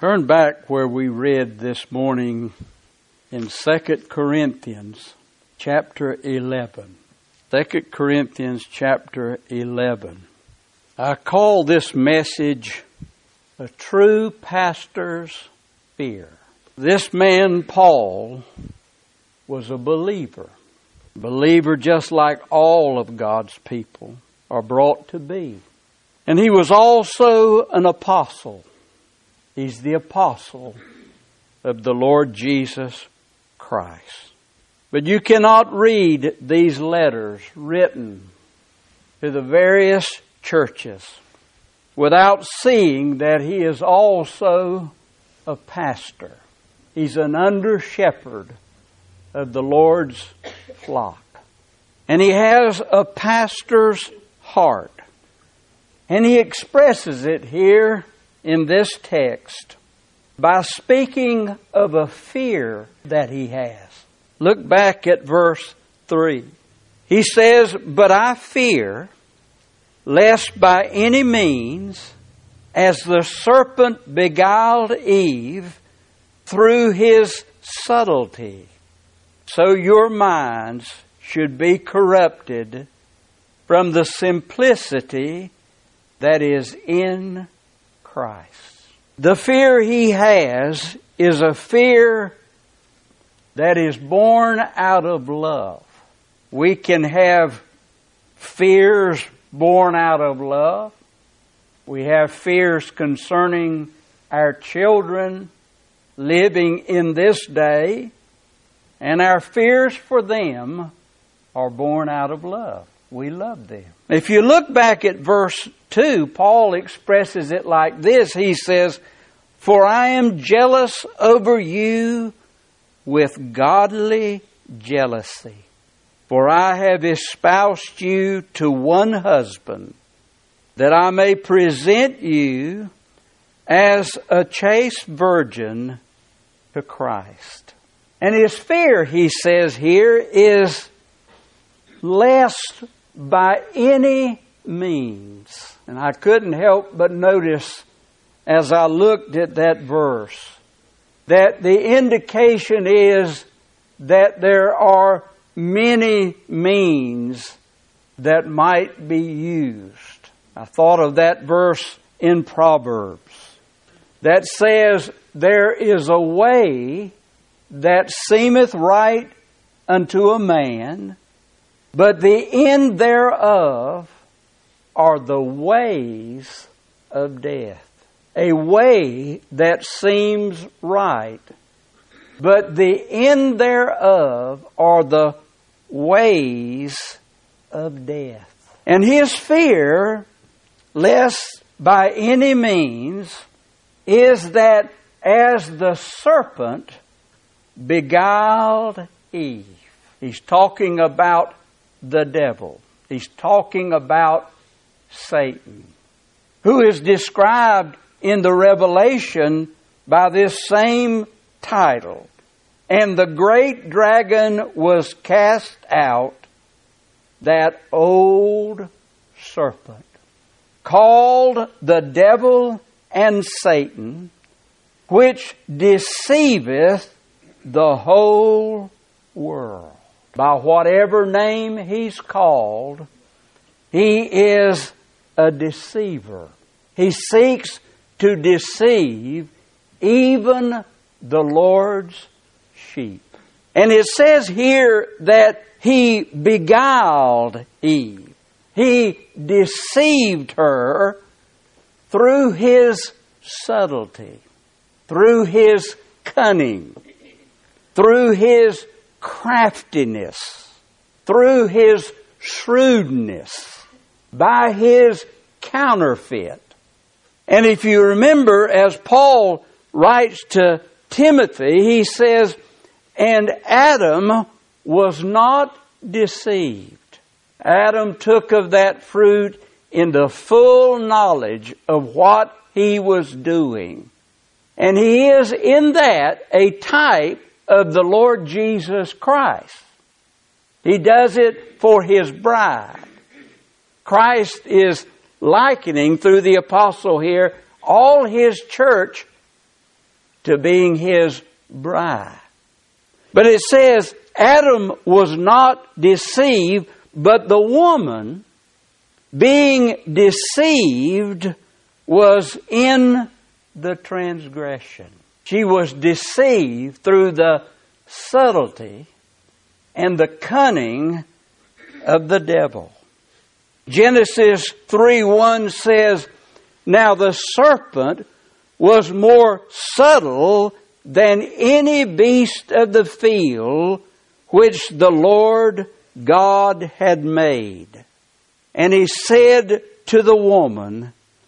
Turn back where we read this morning in 2 Corinthians chapter 11. 2 Corinthians chapter 11. I call this message a true pastor's fear. This man, Paul, was a believer. Believer just like all of God's people are brought to be. And he was also an apostle. He's the apostle of the Lord Jesus Christ. But you cannot read these letters written to the various churches without seeing that he is also a pastor. He's an under-shepherd of the Lord's flock. And he has a pastor's heart. And he expresses it here in this text by speaking of a fear that he has. Look back at verse 3. He says, "But I fear, lest by any means, as the serpent beguiled Eve through his subtlety, so your minds should be corrupted from the simplicity that is in Christ." The fear he has is a fear that is born out of love. We can have fears born out of love. We have fears concerning our children living in this day, and our fears for them are born out of love. We love them. If you look back at verse 2, Paul expresses it like this. He says, "For I am jealous over you with godly jealousy. For I have espoused you to one husband, that I may present you as a chaste virgin to Christ." And his fear, he says here, is lest by any means. And I couldn't help but notice as I looked at that verse that the indication is that there are many means that might be used. I thought of that verse in Proverbs that says, "There is a way that seemeth right unto a man, but the end thereof are the ways of death." A way that seems right, but the end thereof are the ways of death. And his fear, lest by any means, is that as the serpent beguiled Eve. He's talking about the devil. He's talking about Satan, who is described in the Revelation by this same title. "And the great dragon was cast out, that old serpent, called the devil and Satan, which deceiveth the whole world." By whatever name he's called, he is a deceiver. He seeks to deceive even the Lord's sheep. And it says here that he beguiled Eve. He deceived her through his subtlety, through his cunning, through his craftiness, through his shrewdness, by his counterfeit. And if you remember, as Paul writes to Timothy, he says, "And Adam was not deceived." Adam took of that fruit in the full knowledge of what he was doing. And he is in that a type of the Lord Jesus Christ. He does it for his bride. Christ is likening through the apostle here all his church to being His bride. But it says Adam was not deceived, but the woman, being deceived, was in the transgression. She was deceived through the subtlety and the cunning of the devil. Genesis 3:1 says, "Now the serpent was more subtle than any beast of the field which the Lord God had made. And he said to the woman,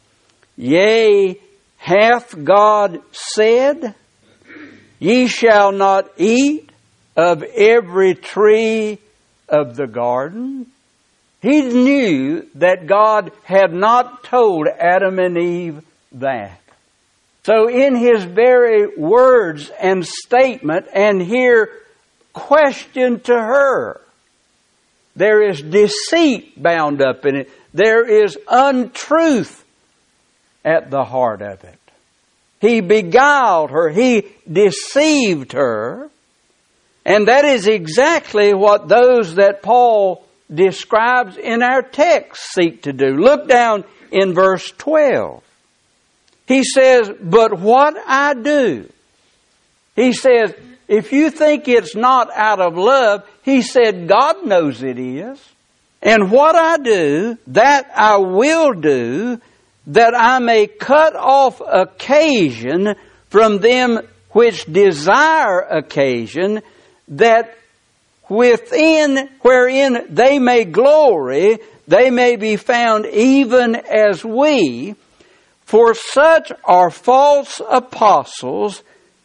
Yea, hath God said, Ye shall not eat of every tree of the garden?" He knew that God had not told Adam and Eve that. So in His very words and statement, and here question to her, there is deceit bound up in it. There is untruth at the heart of it. He beguiled her. He deceived her. And that is exactly what those that Paul describes in our text seek to do. Look down in verse 12. He says, "But what I do," he says, if you think it's not out of love, he said, God knows it is. "And what I do, that I will do, that I may cut off occasion from them which desire occasion, that within wherein they may glory, they may be found even as we. For such are false apostles,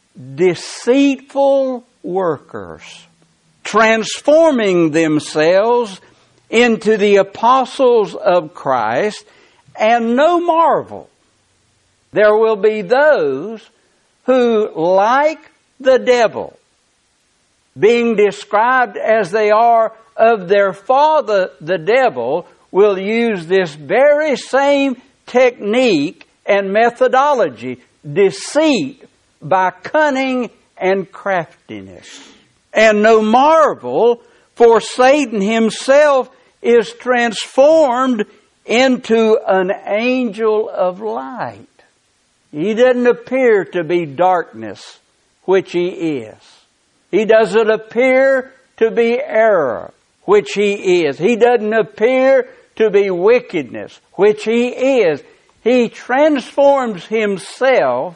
deceitful workers, transforming themselves into the apostles of Christ. And no marvel, there will be those who, like the devil, being described as they are of their father the devil, will use this very same technique and methodology, deceit by cunning and craftiness. And no marvel, for Satan himself is transformed into an angel of light. He doesn't appear to be darkness, which he is. He doesn't appear to be error, which he is. He doesn't appear to be wickedness, which he is. He transforms himself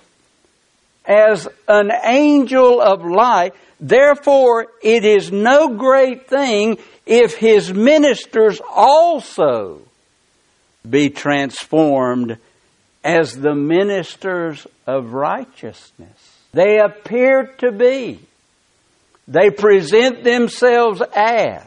as an angel of light. Therefore, it is no great thing if his ministers also be transformed as the ministers of righteousness. They appear to be. They present themselves as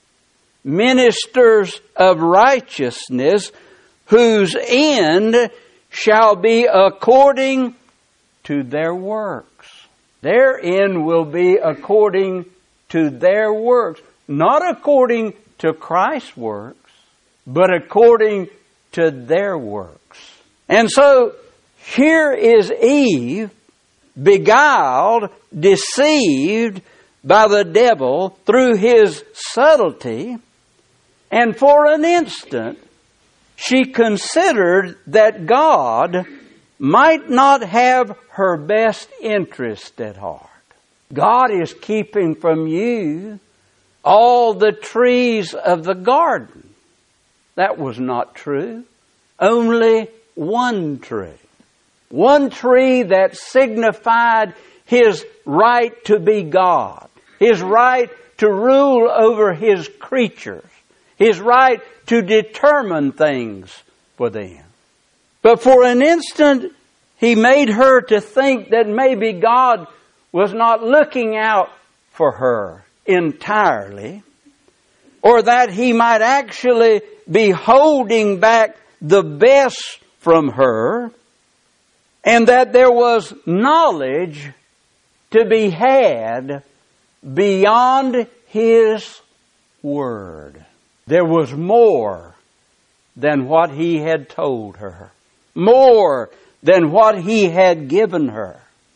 ministers of righteousness, whose end shall be according to their works. Their end will be according to their works. Not according to Christ's works, but according to their works. And so, here is Eve, beguiled, deceived by the devil through his subtlety, and for an instant, she considered that God might not have her best interest at heart. God is keeping from you all the trees of the garden. That was not true. Only one tree. One tree that signified His right to be God. His right to rule over His creatures. His right to determine things for them. But for an instant, He made her to think that maybe God was not looking out for her entirely, or that He might actually be holding back the best from her, and that there was knowledge to be had beyond His Word. There was more than what He had told her. More than what He had given her.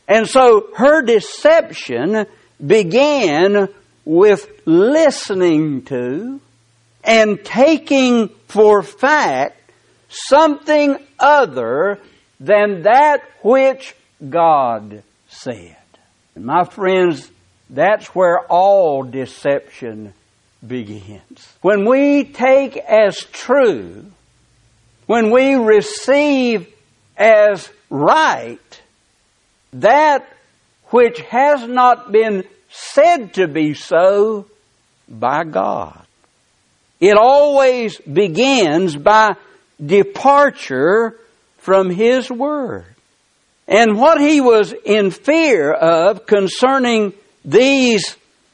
And so her deception began with listening to and taking for fact something other than that which God said. And my friends, that's where all deception begins. When we take as true, when we receive as right that which has not been said to be so by God. It always begins by departure from His Word. And what he was in fear of concerning these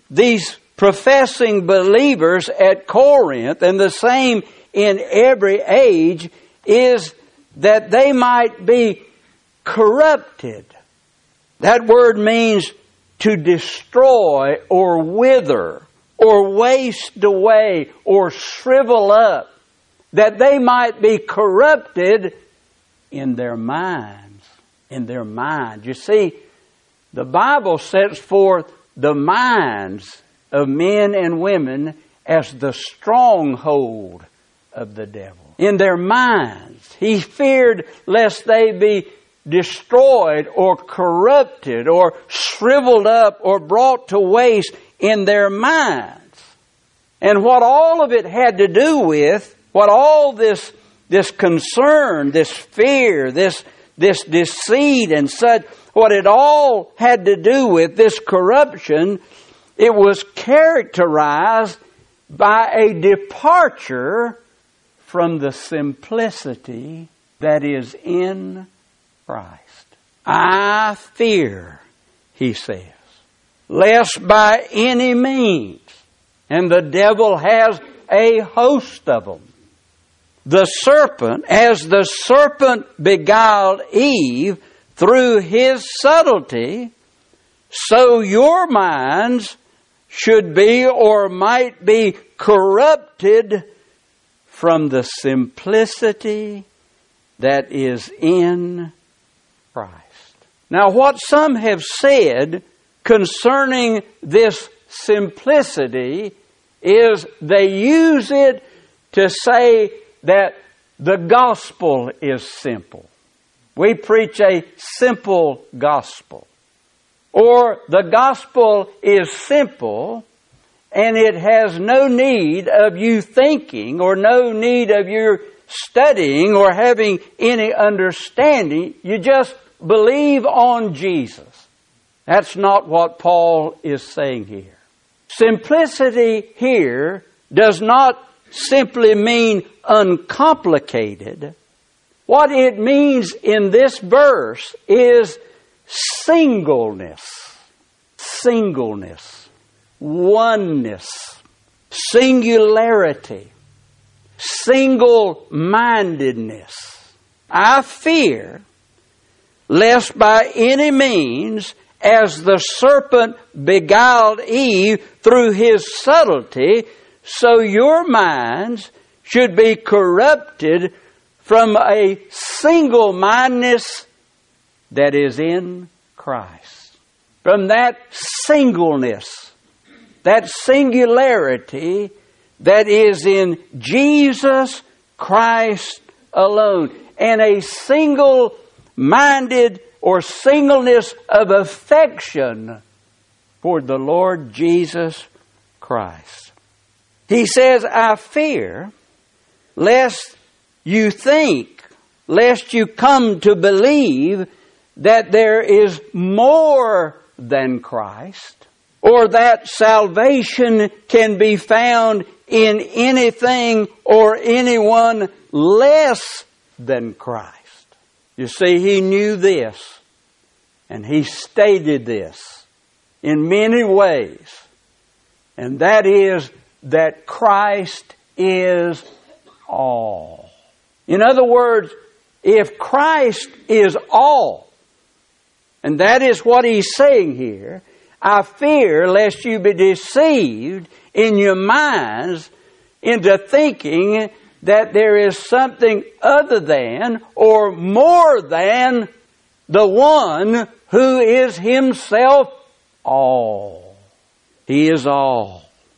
professing believers at Corinth, and the same in every age, is that they might be corrupted. That word means to destroy or wither or waste away or shrivel up. That they might be corrupted in their minds. In their mind. You see, the Bible sets forth the minds of men and women as the stronghold of the devil. In their minds. He feared lest they be destroyed or corrupted or shriveled up or brought to waste in their minds. And what all of it had to do with, what all this concern, this fear, this deceit and such, what it all had to do with, this corruption, it was characterized by a departure from the simplicity that is in Christ. I fear, he says, lest by any means, and the devil has a host of them, the serpent, as the serpent beguiled Eve through his subtlety, so your minds should be or might be corrupted from the simplicity that is in Christ. Now, what some have said concerning this simplicity is they use it to say that the gospel is simple. We preach a simple gospel. Or the gospel is simple and it has no need of you thinking or no need of you studying or having any understanding. You just believe on Jesus. That's not what Paul is saying here. Simplicity here does not simply mean uncomplicated. What it means in this verse is singleness. Singleness. Oneness. Singularity. Single-mindedness. I fear lest by any means, as the serpent beguiled Eve through his subtlety, so your minds should be corrupted from a single-mindedness that is in Christ. From that singleness, that singularity that is in Jesus Christ alone. And a single-minded or singleness of affection for the Lord Jesus Christ. He says, I fear lest you think, lest you come to believe that there is more than Christ, or that salvation can be found in anything or anyone less than Christ. You see, he knew this, and he stated this in many ways, and that is that Christ is all. In other words, if Christ is all, and that is what he's saying here, I fear lest you be deceived in your minds into thinking that there is something other than or more than the one who is Himself all. He is all.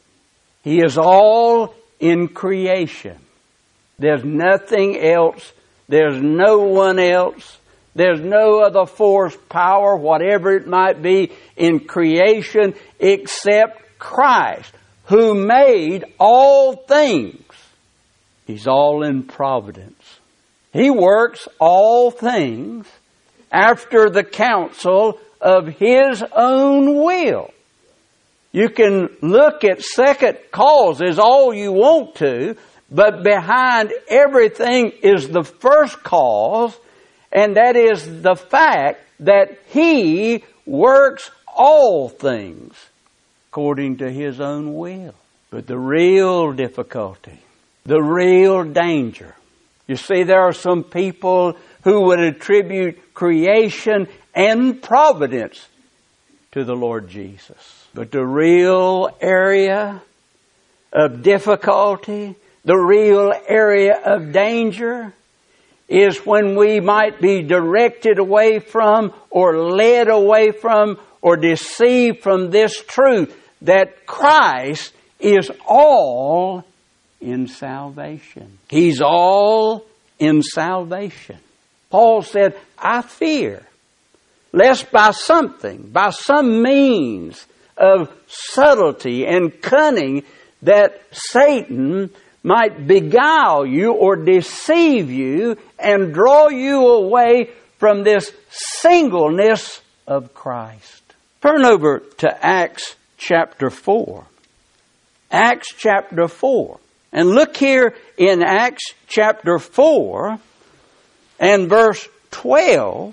He is all in creation. There's nothing else. There's no one else. There's no other force, power, whatever it might be in creation except Christ, who made all things. He's all in providence. He works all things after the counsel of His own will. You can look at second causes all you want to, but behind everything is the first cause, and that is the fact that He works all things according to His own will. But the real difficulty, the real danger, you see, there are some people who would attribute creation and providence to the Lord Jesus. But the real area of difficulty, the real area of danger, is when we might be directed away from or led away from or deceived from this truth that Christ is all in salvation. He's all in salvation. Paul said, I fear lest by some means of subtlety and cunning, that Satan might beguile you or deceive you and draw you away from this singleness of Christ. Turn over to Acts chapter 4. Acts chapter 4. And look here in Acts chapter 4 and verse 12,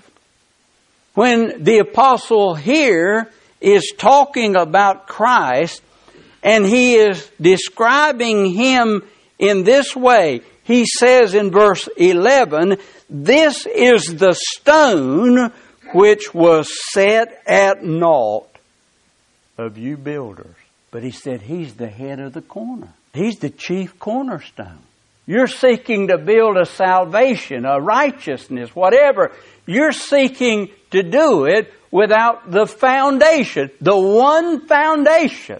when the apostle here is talking about Christ, and he is describing Him in this way. He says in verse 11, this is the stone which was set at naught of you builders. But he said He's the head of the corner. He's the chief cornerstone. You're seeking to build a salvation, a righteousness, whatever. You're seeking to do it without the foundation, the one foundation.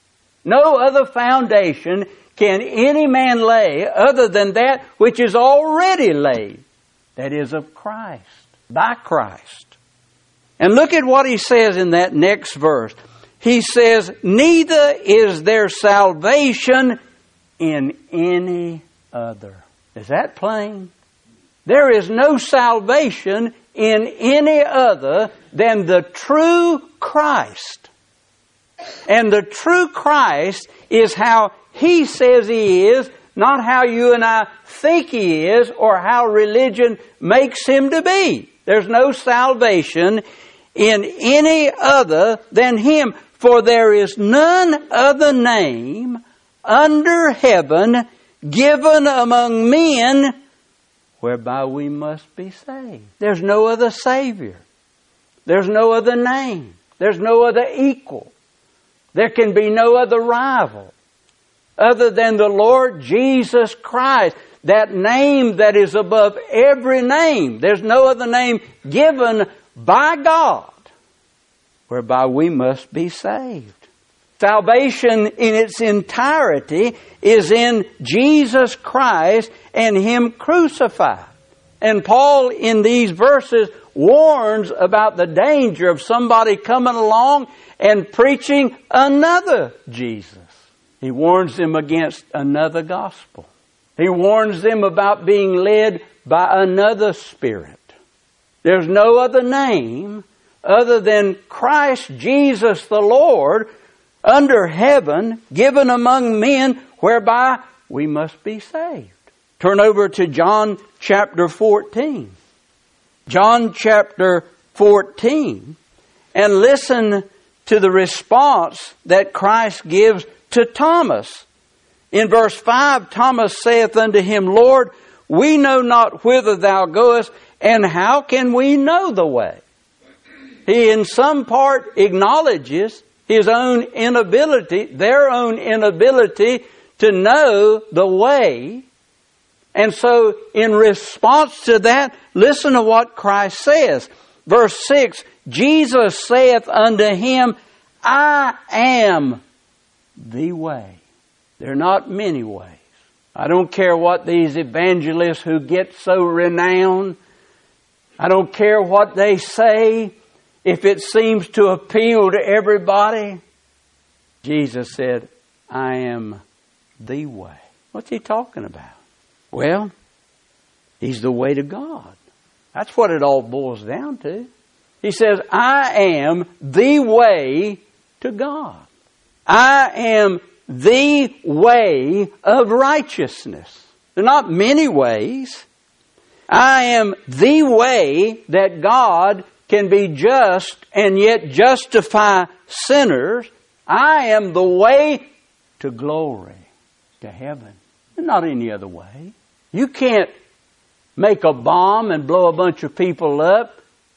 No other foundation can any man lay other than that which is already laid. That is of Christ, by Christ. And look at what he says in that next verse. He says, neither is there salvation in any other. Is that plain? There is no salvation in any other than the true Christ. And the true Christ is how He says He is, not how you and I think He is or how religion makes Him to be. There's no salvation in any other than Him. For there is none other name under heaven given among men whereby we must be saved. There's no other Savior. There's no other name. There's no other equal. There can be no other rival other than the Lord Jesus Christ, that name that is above every name. There's no other name given by God whereby we must be saved. Salvation in its entirety is in Jesus Christ and Him crucified. And Paul in these verses warns about the danger of somebody coming along and preaching another Jesus. He warns them against another gospel. He warns them about being led by another spirit. There's no other name other than Christ Jesus the Lord under heaven, given among men, whereby we must be saved. Turn over to John chapter 14. John chapter 14. And listen to the response that Christ gives to Thomas. In verse 5, Thomas saith unto Him, Lord, we know not whither Thou goest, and how can we know the way? He in some part acknowledges his own inability, their own inability to know the way. And so in response to that, listen to what Christ says. Verse 6, Jesus saith unto him, I am the way. There are not many ways. I don't care what these evangelists who get so renowned, I don't care what they say, if it seems to appeal to everybody. Jesus said, I am the way. What's he talking about? Well, he's the way to God. That's what it all boils down to. He says, I am the way to God. I am the way of righteousness. There are not many ways. I am the way that God can be just and yet justify sinners. I am the way to glory, to heaven. There's not any other way. You can't make a bomb and blow a bunch of people up,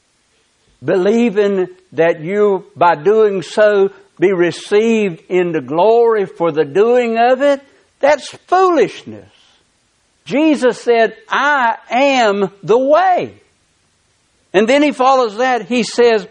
believing that you, by doing so, be received into glory for the doing of it. That's foolishness. Jesus said, I am the way. And then he follows that. He says,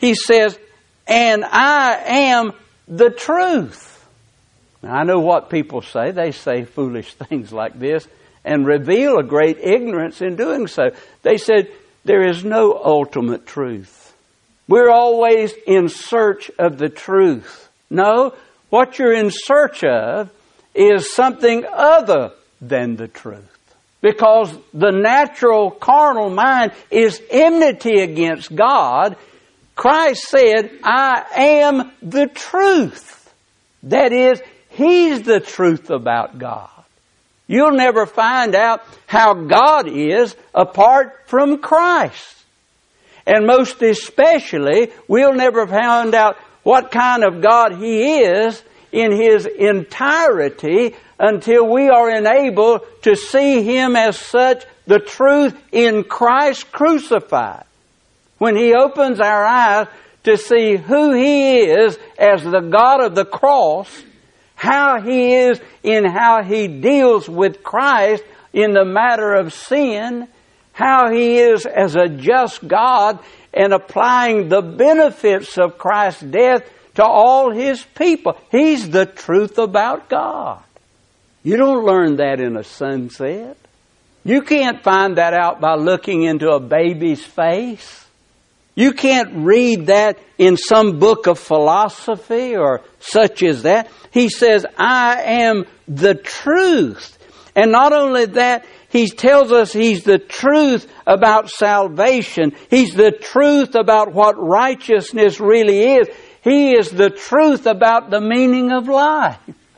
and I am the truth. Now, I know what people say. They say foolish things like this and reveal a great ignorance in doing so. They said, there is no ultimate truth. We're always in search of the truth. No, what you're in search of is something other than the truth. Because the natural carnal mind is enmity against God. Christ said, I am the truth. That is, He's the truth about God. You'll never find out how God is apart from Christ. And most especially, we'll never find out what kind of God He is in His entirety until we are enabled to see Him as such, the truth in Christ crucified. When He opens our eyes to see who He is as the God of the cross, how He is in how He deals with Christ in the matter of sin, how He is as a just God and applying the benefits of Christ's death to all His people. He's the truth about God. You don't learn that in a sunset. You can't find that out by looking into a baby's face. You can't read that in some book of philosophy or such as that. He says, I am the truth. And not only that, He tells us He's the truth about salvation. He's the truth about what righteousness really is. He is the truth about the meaning of life.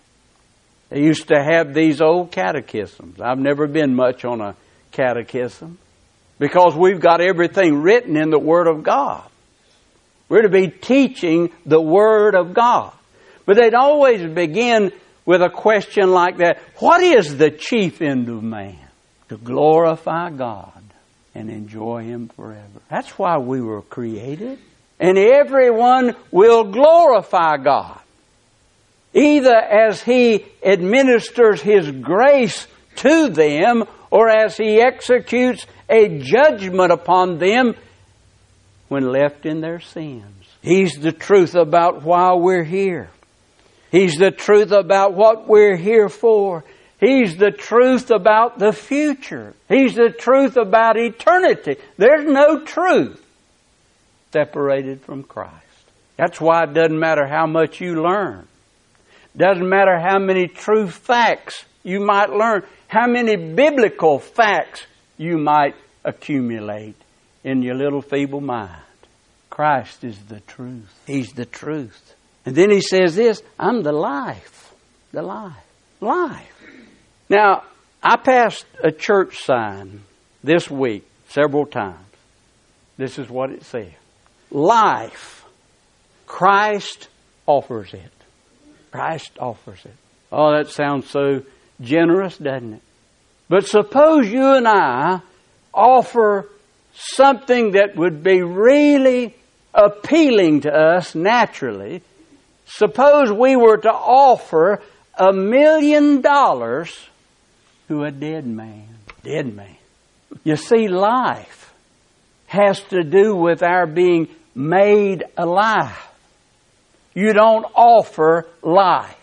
They used to have these old catechisms. I've never been much on a catechism because we've got everything written in the Word of God. We're to be teaching the Word of God. But they'd always begin with a question like that. What is the chief end of man? To glorify God and enjoy Him forever. That's why we were created. And everyone will glorify God, either as He administers His grace to them or as He executes a judgment upon them when left in their sins. He's the truth about why we're here. He's the truth about what we're here for. He's the truth about the future. He's the truth about eternity. There's no truth separated from Christ. That's why it doesn't matter how much you learn. Doesn't matter how many true facts you might learn, how many biblical facts you might accumulate in your little feeble mind. Christ is the truth. He's the truth. And then He says this, I'm the life. The life. Life. Now, I passed a church sign this week several times. This is what it said. Life. Christ offers it. Christ offers it. Oh, that sounds so generous, doesn't it? But suppose you and I offer something that would be really appealing to us naturally. Suppose we were to offer $1 million to a dead man. Dead man. You see, life has to do with our being made alive. You don't offer life.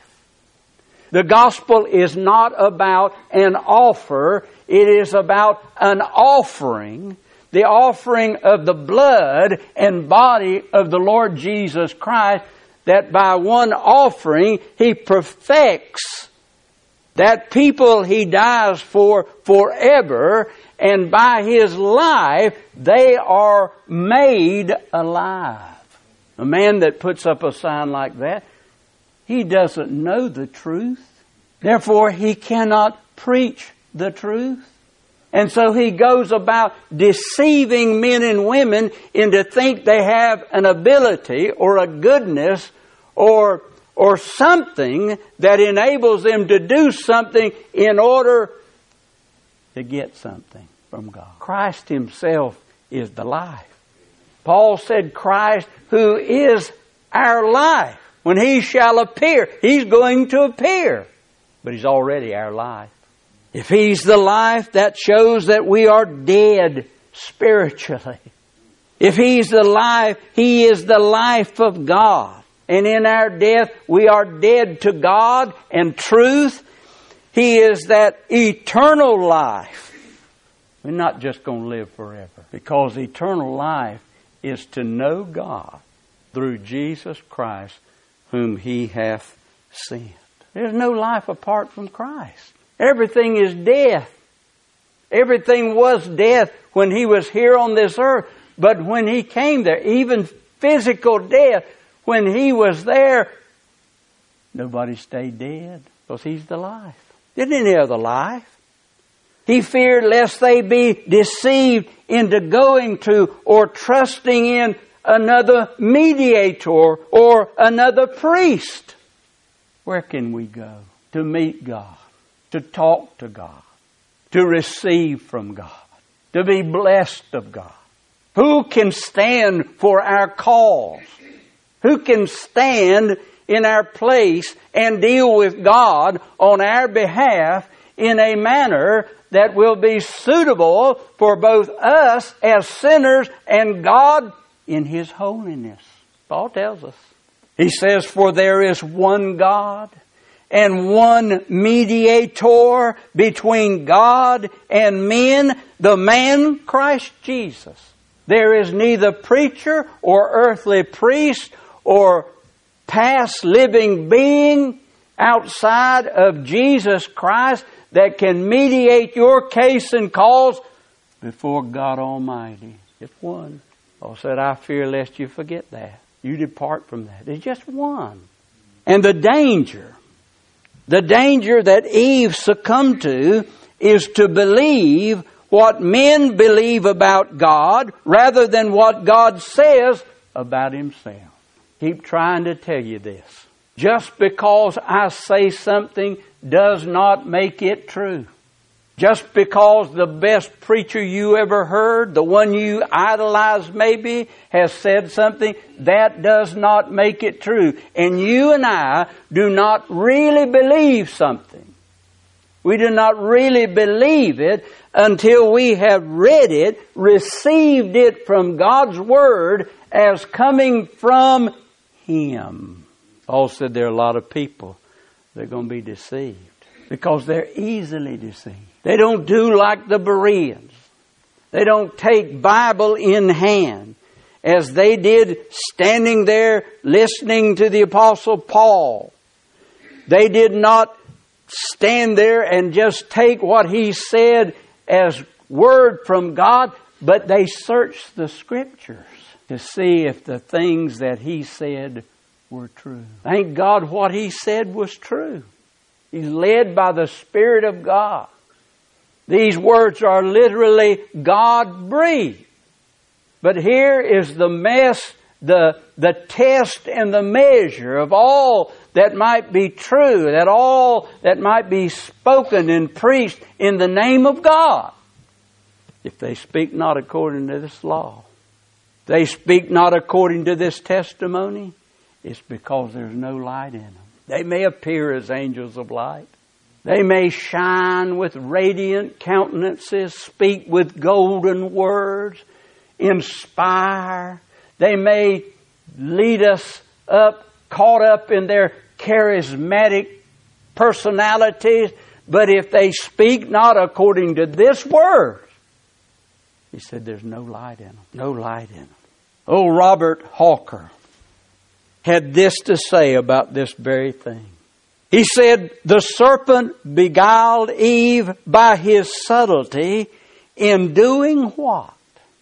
The gospel is not about an offer. It is about an offering. The offering of the blood and body of the Lord Jesus Christ, that by one offering He perfects that people He dies for forever, and by His life they are made alive. A man that puts up a sign like that, he doesn't know the truth. Therefore, he cannot preach the truth. And so he goes about deceiving men and women into think they have an ability or a goodness or something that enables them to do something in order to get something from God. Christ Himself is the life. Paul said Christ, who is our life, when He shall appear, He's going to appear. But He's already our life. If He's the life, that shows that we are dead spiritually. If He's the life, He is the life of God. And in our death, we are dead to God and truth. He is that eternal life. We're not just going to live forever. Because eternal life is to know God through Jesus Christ, whom He hath sent. There's no life apart from Christ. Everything is death. Everything was death when He was here on this earth. But when He came there, even physical death, when He was there, nobody stayed dead because He's the life. Didn't any other life? He feared lest they be deceived into going to or trusting in another mediator or another priest. Where can we go to meet God, to talk to God, to receive from God, to be blessed of God? Who can stand for our cause? Who can stand in our place and deal with God on our behalf in a manner that will be suitable for both us as sinners and God in His holiness? Paul tells us. He says, for there is one God and one mediator between God and men, the man Christ Jesus. There is neither preacher or earthly priest or past living being outside of Jesus Christ that can mediate your case and cause before God Almighty. Just one. Paul said, I fear lest you forget that. You depart from that. There's just one. And the danger that Eve succumbed to is to believe what men believe about God rather than what God says about Himself. Keep trying to tell you this. Just because I say something does not make it true. Just because the best preacher you ever heard, the one you idolize maybe, has said something, that does not make it true. And you and I do not really believe something. We do not really believe it until we have read it, received it from God's Word as coming from Him. Paul said there are a lot of people that are going to be deceived because they're easily deceived. They don't do like the Bereans. They don't take Bible in hand as they did standing there listening to the Apostle Paul. They did not stand there and just take what he said as word from God, but they searched the Scriptures to see if the things that he said were true. Thank God what he said was true. He's led by the Spirit of God. These words are literally God-breathed. But here is the mess, the test and the measure of all that might be true, that all that might be spoken and preached in the name of God. If they speak not according to this law, they speak not according to this testimony, it's because there's no light in them. They may appear as angels of light. They may shine with radiant countenances, speak with golden words, inspire, They may lead us up, caught up in their charismatic personalities, but if they speak not according to this word, he said there's no light in them. No light in them. Oh, Robert Hawker had this to say about this very thing. He said, the serpent beguiled Eve by his subtlety in doing what?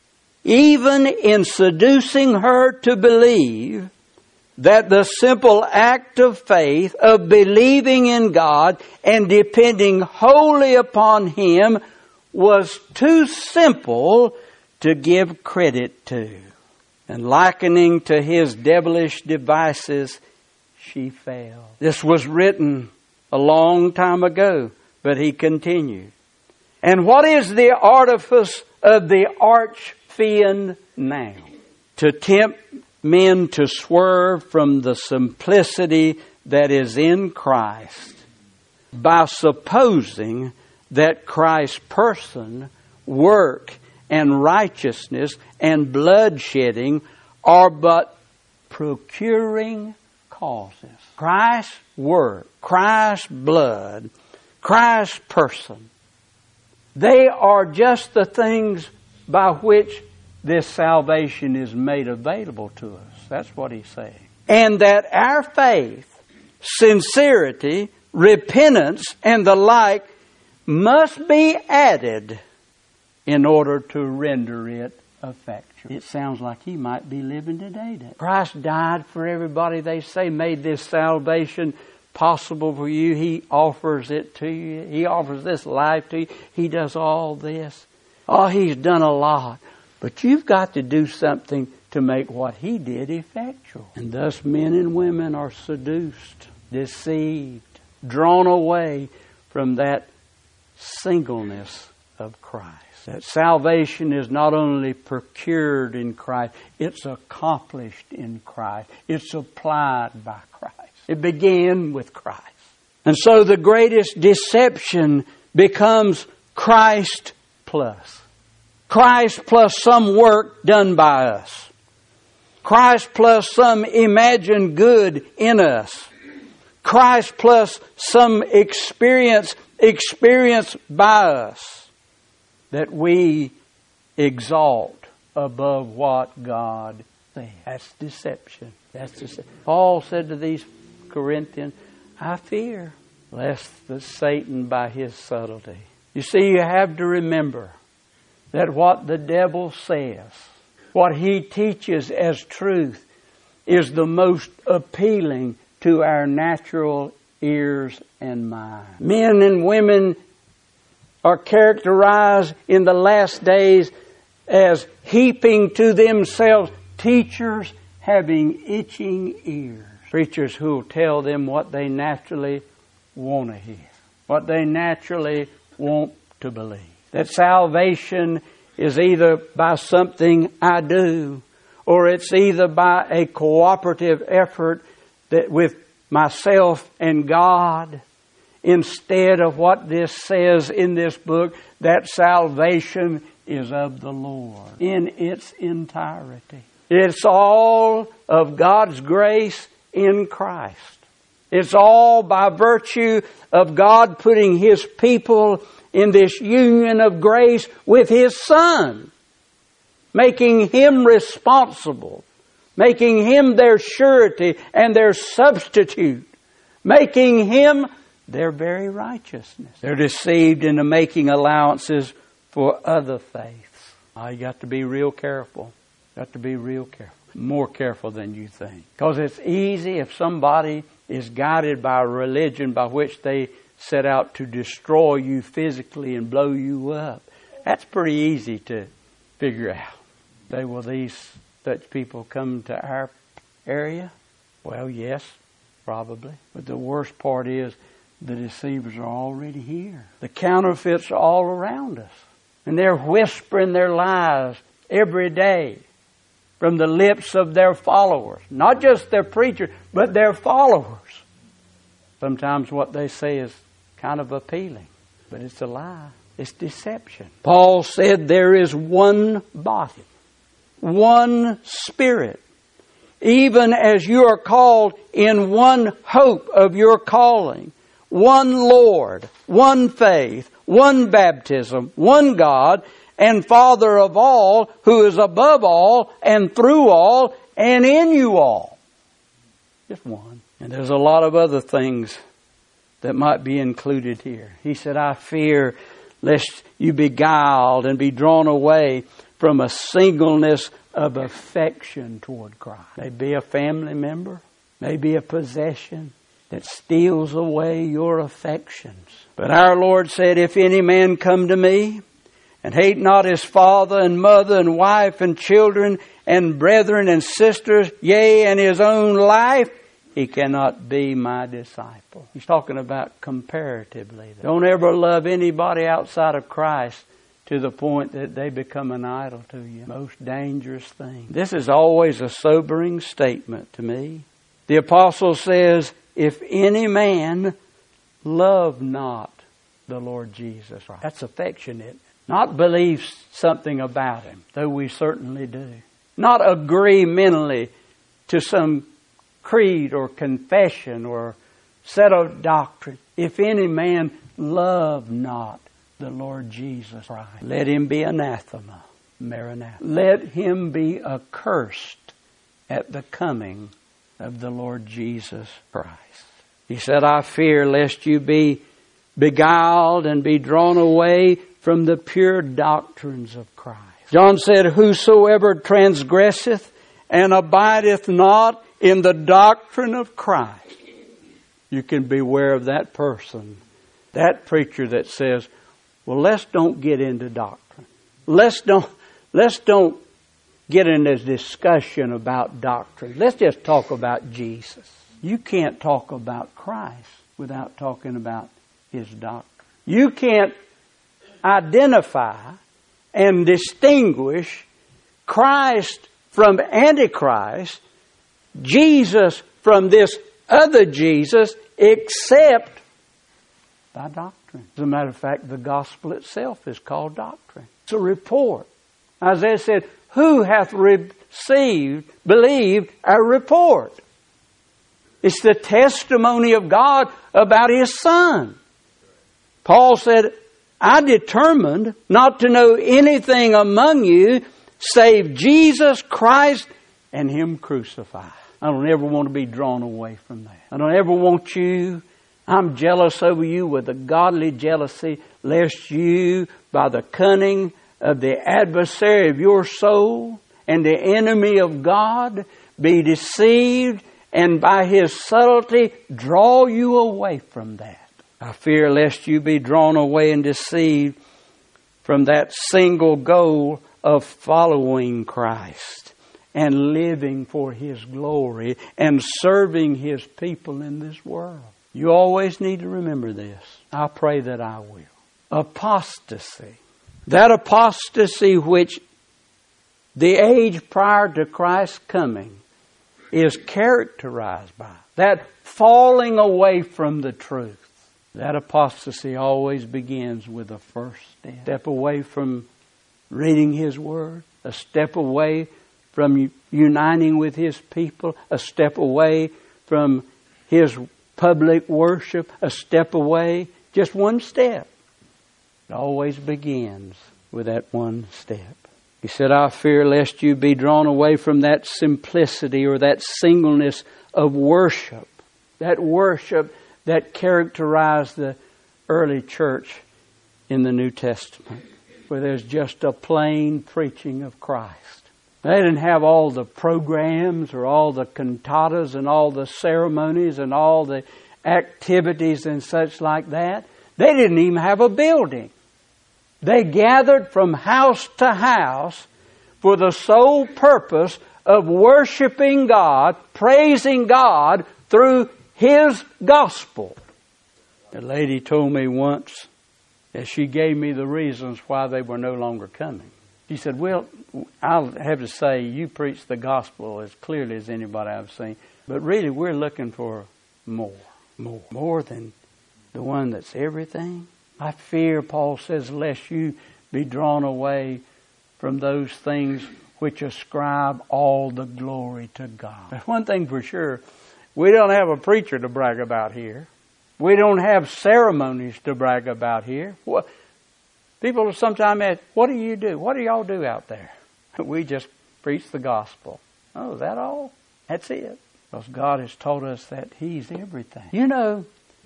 Even in seducing her to believe that the simple act of faith, of believing in God and depending wholly upon Him, was too simple to give credit to. And likening to his devilish devices, she fell. This was written a long time ago, but he continued. And what is the artifice of the arch-fiend now? To tempt men to swerve from the simplicity that is in Christ by supposing that Christ's person, work, and righteousness and bloodshedding are but procuring causes. Christ's work, Christ's blood, Christ's person, they are just the things by which this salvation is made available to us. That's what he's saying. And that our faith, sincerity, repentance, and the like must be added in order to render it effectual. It sounds like he might be living today. Christ died for everybody, they say, made this salvation possible for you. He offers it to you. He offers this life to you. He does all this. Oh, He's done a lot. But you've got to do something to make what He did effectual. And thus men and women are seduced, deceived, drawn away from that singleness of Christ. That salvation is not only procured in Christ, it's accomplished in Christ. It's applied by Christ. It began with Christ. And so the greatest deception becomes Christ plus. Christ plus some work done by us. Christ plus some imagined good in us. Christ plus some experience by us that we exalt above what God said. That's deception. That's deception. Paul said to these Corinthians, I fear lest the Satan by his subtlety. You see, you have to remember that what the devil says, what he teaches as truth, is the most appealing to our natural ears and minds. Men and women are characterized in the last days as heaping to themselves teachers having itching ears. Preachers who will tell them what they naturally want to hear, what they naturally want to believe. That salvation is either by something I do, or it's either by a cooperative effort that with myself and God, instead of what this says in this book, that salvation is of the Lord in its entirety. It's all of God's grace in Christ. It's all by virtue of God putting His people in this union of grace with His Son, making Him responsible, making Him their surety and their substitute, making Him their very righteousness. They're deceived into making allowances for other faiths. You got to be real careful. Got to be real careful. More careful than you think. Because it's easy if somebody is guided by a religion by which they set out to destroy you physically and blow you up. That's pretty easy to figure out. Will these such people come to our area? Well, yes, probably. But the worst part is the deceivers are already here. The counterfeits are all around us. And they're whispering their lies every day from the lips of their followers. Not just their preachers, but their followers. Sometimes what they say is kind of appealing, but it's a lie. It's deception. Paul said there is one body. one Spirit, even as you are called in one hope of your calling, one Lord, one faith, one baptism, one God, and Father of all, who is above all, and through all, and in you all. Just one. And there's a lot of other things that might be included here. He said, I fear lest you be beguiled and be drawn away from a singleness of affection toward Christ. Maybe a family member, maybe a possession that steals away your affections. But our Lord said, if any man come to me and hate not his father and mother and wife and children and brethren and sisters, yea, and his own life, he cannot be my disciple. He's talking about comparatively. Don't ever love anybody outside of Christ to the point that they become an idol to you. Most dangerous thing. This is always a sobering statement to me. The apostle says, if any man love not the Lord Jesus Christ. That's affectionate. Not believe something about Him, though we certainly do. Not agree mentally to some creed or confession or set of doctrine. If any man love not the Lord Jesus Christ, let him be anathema, maranatha. Let him be accursed at the coming of the Lord Jesus Christ. He said, I fear lest you be beguiled and be drawn away from the pure doctrines of Christ. John said, whosoever transgresseth and abideth not in the doctrine of Christ. You can beware of that person, that preacher that says, well, let's don't get into doctrine. Let's don't get in this discussion about doctrine. Let's just talk about Jesus. You can't talk about Christ without talking about His doctrine. You can't identify and distinguish Christ from Antichrist, Jesus from this other Jesus, except by doctrine. As a matter of fact, the gospel itself is called doctrine. It's a report. Isaiah said, who hath believed our report? It's the testimony of God about His Son. Paul said, I determined not to know anything among you save Jesus Christ and Him crucified. I don't ever want to be drawn away from that. I don't ever want you. I'm jealous over you with a godly jealousy, lest you, by the cunning of the adversary of your soul and the enemy of God, be deceived and by his subtlety draw you away from that. I fear lest you be drawn away and deceived from that single goal of following Christ and living for His glory and serving His people in this world. You always need to remember this. I pray that I will. Apostasy. That apostasy which the age prior to Christ's coming is characterized by. That falling away from the truth. That apostasy always begins with a first step. Step away from reading His Word. A step away from uniting with His people. A step away from His public worship. A step away. Just one step. It always begins with that one step. He said, I fear lest you be drawn away from that simplicity or that singleness of worship. That worship that characterized the early church in the New Testament, where there's just a plain preaching of Christ. They didn't have all the programs or all the cantatas and all the ceremonies and all the activities and such like that. They didn't even have a building. They gathered from house to house for the sole purpose of worshiping God, praising God through His gospel. A lady told me once that she gave me the reasons why they were no longer coming. She said, well, I'll have to say you preach the gospel as clearly as anybody I've seen. But really we're looking for more than the one that's everything. I fear, Paul says, lest you be drawn away from those things which ascribe all the glory to God. But one thing for sure, we don't have a preacher to brag about here. We don't have ceremonies to brag about here. People sometimes ask, what do you do? What do y'all do out there? We just preach the gospel. Oh, is that all? That's it. Because God has told us that He's everything. You know,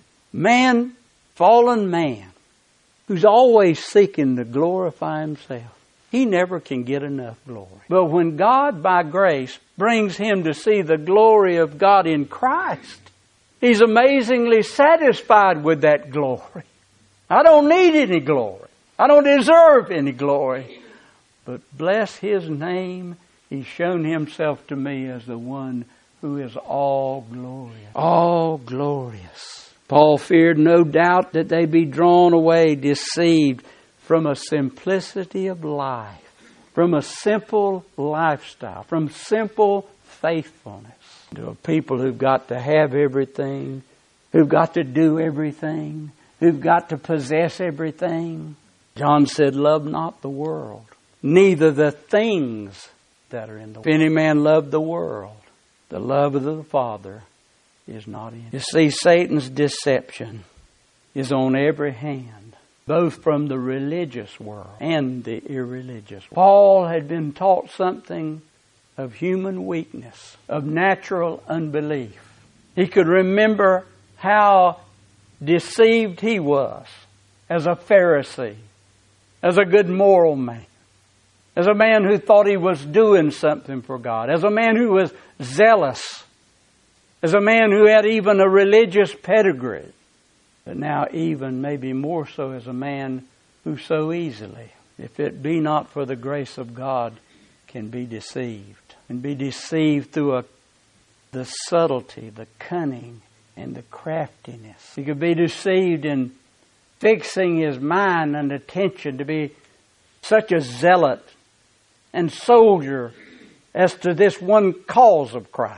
man, fallen man, who's always seeking to glorify himself, he never can get enough glory. But when God, by grace, brings him to see the glory of God in Christ, he's amazingly satisfied with that glory. I don't need any glory. I don't deserve any glory. But bless His name, He's shown Himself to me as the one who is all glorious. All glorious. Paul feared no doubt that they be drawn away, deceived from a simplicity of life, from a simple lifestyle, from simple faithfulness. To a people who've got to have everything, who've got to do everything, who've got to possess everything. John said, love not the world, neither the things that are in the world. If any man love the world, the love of the Father is not in him. You see, Satan's deception is on every hand, both from the religious world and the irreligious. Paul had been taught something of human weakness, of natural unbelief. He could remember how deceived he was as a Pharisee, as a good moral man, as a man who thought he was doing something for God, as a man who was zealous, as a man who had even a religious pedigree, but now even maybe more so as a man who so easily, if it be not for the grace of God, can be deceived. And be deceived through the subtlety, the cunning, and the craftiness. He could be deceived in fixing his mind and attention to be such a zealot and soldier as to this one cause of Christ.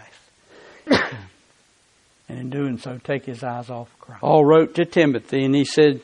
And in doing so, take his eyes off Christ. Paul wrote to Timothy and he said,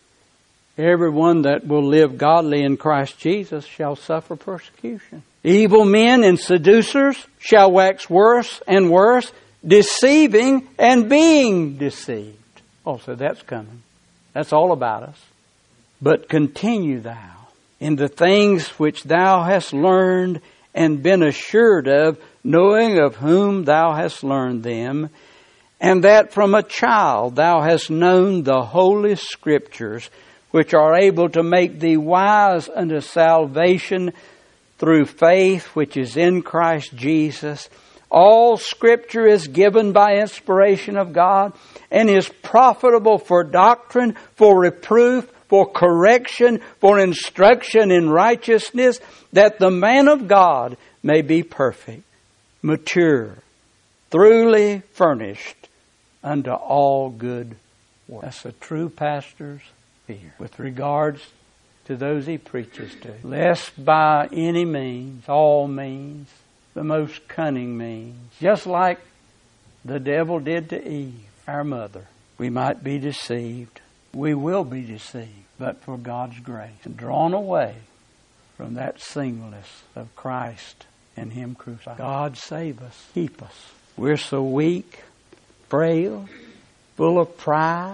everyone that will live godly in Christ Jesus shall suffer persecution. Evil men and seducers shall wax worse and worse, deceiving and being deceived. Oh, so that's coming. That's all about us. But continue thou in the things which thou hast learned and been assured of, knowing of whom thou hast learned them, and that from a child thou hast known the holy Scriptures, which are able to make thee wise unto salvation through faith which is in Christ Jesus. All Scripture is given by inspiration of God and is profitable for doctrine, for reproof, for correction, for instruction in righteousness, that the man of God may be perfect, mature, thoroughly furnished unto all good work. That's a true pastor's fear with regards to those he preaches to. Lest by any means, all means, the most cunning means, just like the devil did to Eve, our mother, we might be deceived. We will be deceived, but for God's grace, and drawn away from that singleness of Christ and Him crucified. God save us, keep us. We're so weak, frail, full of pride,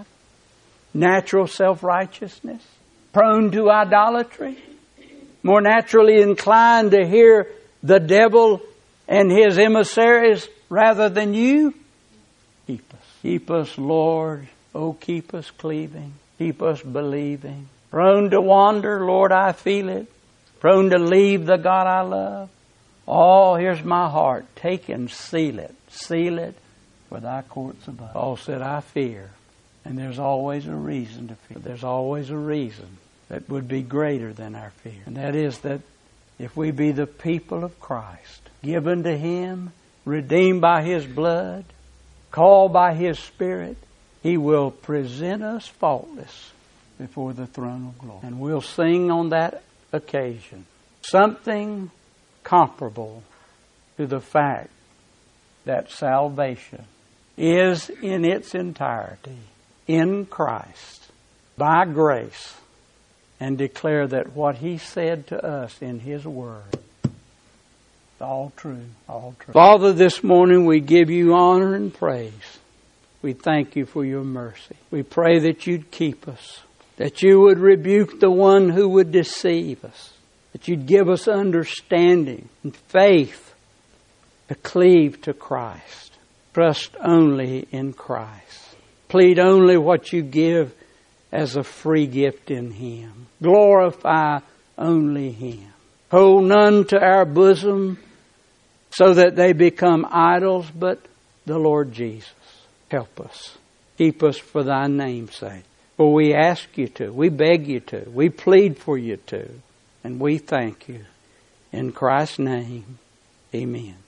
natural self-righteousness, prone to idolatry, more naturally inclined to hear the devil and his emissaries rather than you. Keep us. Keep us, Lord. Oh, keep us cleaving. Keep us believing. Prone to wander, Lord, I feel it. Prone to leave the God I love. Oh, here's my heart. Take and seal it. Seal it for thy courts above. Paul said, I fear. And there's always a reason to fear. There's always a reason that would be greater than our fear. And that is that if we be the people of Christ, given to Him, redeemed by His blood, called by His Spirit, He will present us faultless before the throne of glory. And we'll sing on that occasion something comparable to the fact that salvation is in its entirety in Christ by grace, and declare that what He said to us in His Word All true. All true. Father, this morning we give you honor and praise. We thank you for your mercy. We pray that you'd keep us, that you would rebuke the one who would deceive us, that you'd give us understanding and faith to cleave to Christ. Trust only in Christ. Plead only what you give as a free gift in Him. Glorify only Him. Hold none to our bosom so that they become idols, but the Lord Jesus. Help us. Keep us for thy name's sake. For we ask you to. We beg you to. We plead for you to. And we thank you. In Christ's name, amen.